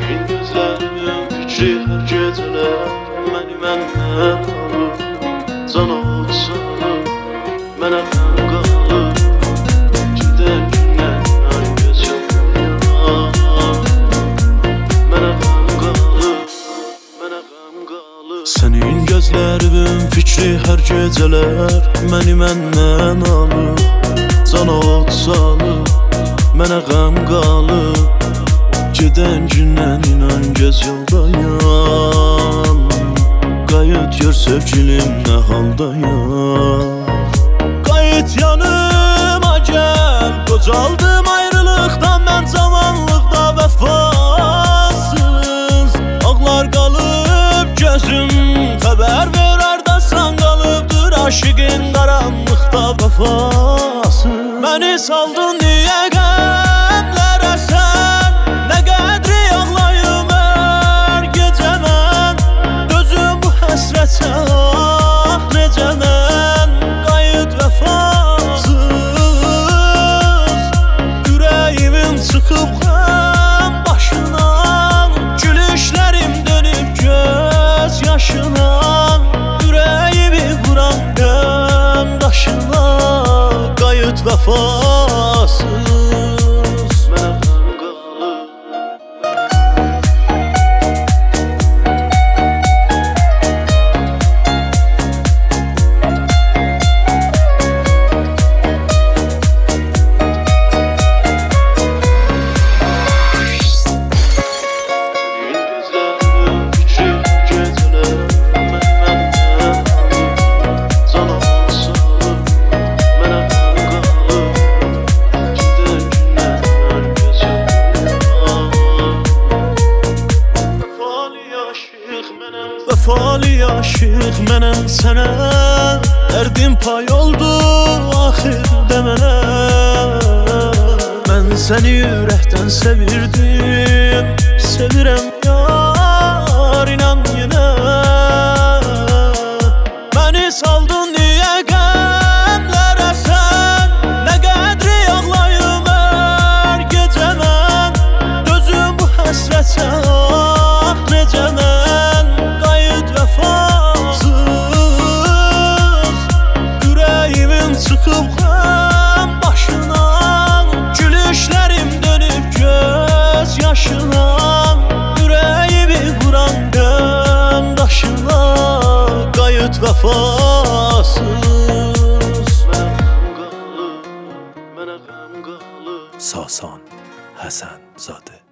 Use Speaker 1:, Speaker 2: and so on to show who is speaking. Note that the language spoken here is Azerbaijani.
Speaker 1: Senin gözlerimin fikri her geceler Məni məndən alır Can olsan Mənə qəm qalır Gedən günlərdən göz yollar Mənə qəm qalır Mənə qəm qalır Senin gözlerimin fikri her geceler Məni məndən alır Can olsan Mənə qəm qalır Gedən gündən inan göz yoldayam Qayıt gör sevgilim nə haldayam Qayıt yanıma gəl Qocaldım ayrılıqdan mən cavanlıqda vəfasız Ağlar qalıb gözüm Xəbər ver hardasan qalıbdır aşıqın qaranlıqda vəfasız Məni saldın niyə qəmlərə sən Nə qədri ağlayım hər gecə mən Dözüm bu həsrətə ah necə mən Qayıt vəfasız Ürəyimin çıxıb qəm başından Gülüşlərim dönüb göz yaşından Ürəyimi vuran qəm daşına Qayıt vəfasız Vəfalı aşıq mənəm sənə Dərdim pay oldu axirdə mənə Mən səni ürəkdən sevirdim Sevirəm yar inan yenə Məni saldın niyə qəmlərə sən Nə qədri ağlayım hər gecə mən Dözüm bu həsrətə ah necə mən Çıxıb qəm başından Gülüşlərim dönüb göz yaşından Ürəyimi vuran qəm daşına Qayıt vəfasız
Speaker 2: Sasan Həsənzadə